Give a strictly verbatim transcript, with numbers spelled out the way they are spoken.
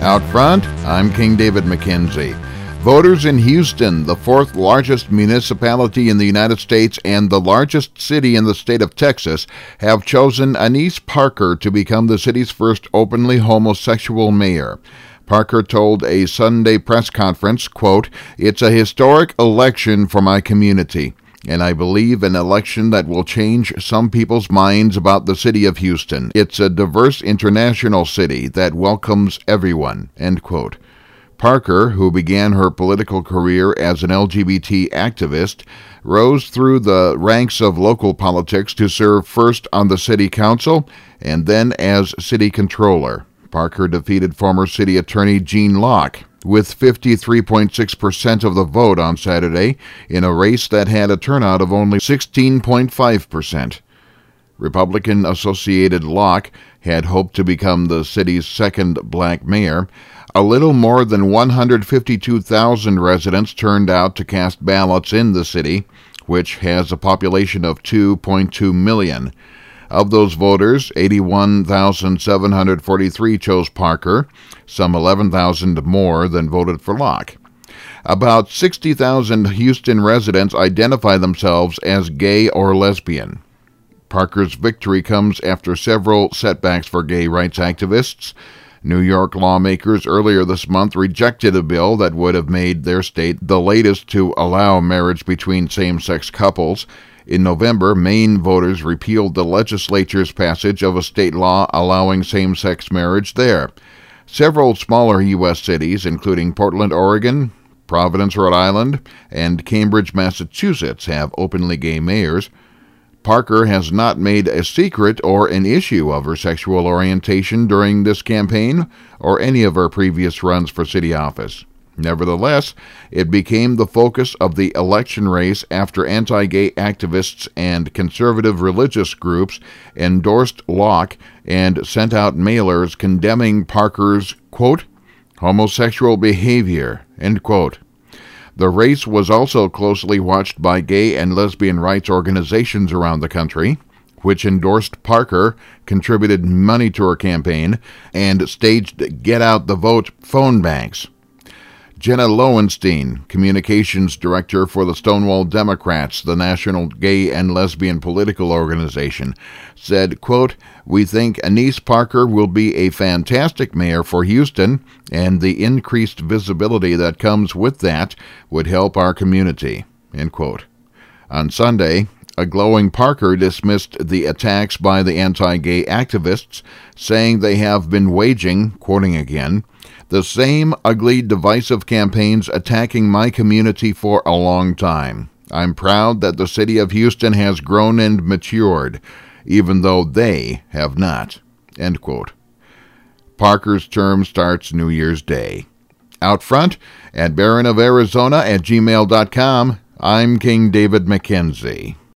Out front, I'm King David McKenzie. Voters in Houston, the fourth largest municipality in the United States and the largest city in the state of Texas, have chosen Annise Parker to become the city's first openly homosexual mayor. Parker told a Sunday press conference, quote, "It's a historic election for my community, and I believe an election that will change some people's minds about the city of Houston. It's a diverse international city that welcomes everyone," end quote. Parker, who began her political career as an L G B T activist, rose through the ranks of local politics to serve first on the city council and then as city controller. Parker defeated former city attorney Gene Locke with fifty-three point six percent of the vote on Saturday in a race that had a turnout of only sixteen point five percent. Republican-associated Locke had hoped to become the city's second black mayor. A little more than one hundred fifty-two thousand residents turned out to cast ballots in the city, which has a population of two point two million. Of those voters, eighty-one thousand seven hundred forty-three chose Parker, some eleven thousand more than voted for Locke. About sixty thousand Houston residents identify themselves as gay or lesbian. Parker's victory comes after several setbacks for gay rights activists. New York lawmakers earlier this month rejected a bill that would have made their state the latest to allow marriage between same-sex couples. In November, Maine voters repealed the legislature's passage of a state law allowing same-sex marriage there. Several smaller U S cities, including Portland, Oregon, Providence, Rhode Island, and Cambridge, Massachusetts, have openly gay mayors. Parker has not made a secret or an issue of her sexual orientation during this campaign or any of her previous runs for city office. Nevertheless, it became the focus of the election race after anti-gay activists and conservative religious groups endorsed Locke and sent out mailers condemning Parker's, quote, homosexual behavior, end quote. The race was also closely watched by gay and lesbian rights organizations around the country, which endorsed Parker, contributed money to her campaign, and staged Get Out the Vote phone banks. Jenna Lowenstein, communications director for the Stonewall Democrats, the national gay and lesbian political organization, said, quote, "We think Annise Parker will be a fantastic mayor for Houston, and the increased visibility that comes with that would help our community," end quote. On Sunday, a glowing Parker dismissed the attacks by the anti-gay activists, saying they have been waging, quoting again, "the same ugly, divisive campaigns attacking my community for a long time. I'm proud that the city of Houston has grown and matured, even though they have not," end quote. Parker's term starts New Year's Day. Out front at baron of arizona at gmail dot com, I'm King David McKenzie.